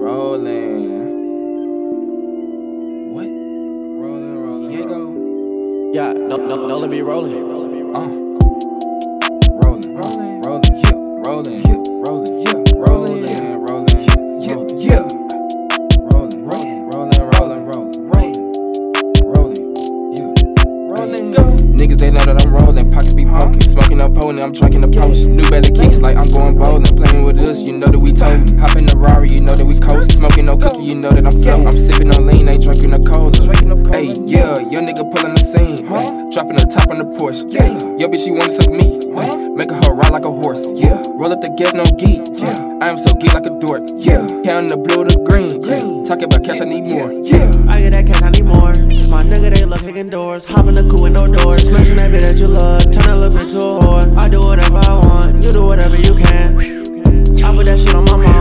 Rolling. What? Rolling. Here you go. Yeah, no, let me rolling. Rolling. Yeah. Rolling. Yeah. Rolling. Yeah. Rolling. Yeah. Niggas, they know that I'm rolling, pockets be poking, smoking up potent, I'm drinking the potion. New belly kicks like I'm going bowling, playing with us, you know that we toting. Hop in the Rari, you know that we coast, smoking no cookie, you know that I'm flow. I'm sipping on lean, ain't drinking the cola. Hey, yeah, young nigga pulling the scene, dropping the top on the Porsche. Yo bitch, she wanna suck me, make her ride like a horse. Roll up the gas, no geek. I am so geek like a dork. Counting the blue to green. Talking about cash, I need more. I get that cash, I need more. My nigga, they look kicking doors. Hop in the coupe with no doors. Smashing that bitch that you love. Turn a little bitch to a whore. I do whatever I want. You do whatever you can. I put that shit on my mind.